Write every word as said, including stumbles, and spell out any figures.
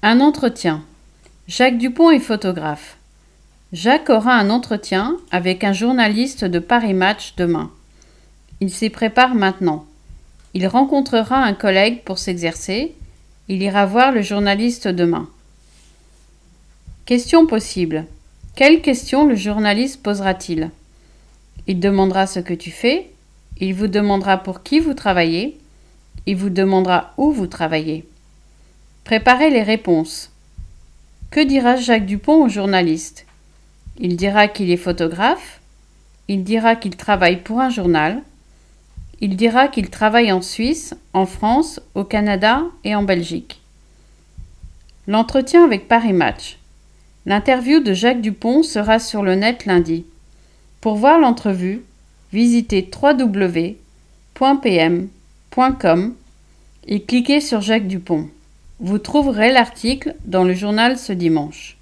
Un entretien. Jacques Dupont est photographe. Jacques aura un entretien avec un journaliste de Paris Match demain. Il s'y prépare maintenant. Il rencontrera un collègue pour s'exercer. Il ira voir le journaliste demain. Question possible. Quelle question le journaliste posera-t-il ? Il demandera ce que tu fais. Il vous demandera pour qui vous travaillez. Il vous demandera où vous travaillez. Préparez les réponses. Que dira Jacques Dupont au journaliste ? Il dira qu'il est photographe. Il dira qu'il travaille pour un journal. Il dira qu'il travaille en Suisse, en France, au Canada et en Belgique. L'entretien avec Paris Match. L'interview de Jacques Dupont sera sur le net lundi. Pour voir l'entrevue, visitez w w w point p m point com et cliquez sur Jacques Dupont. Vous trouverez l'article dans le journal ce dimanche.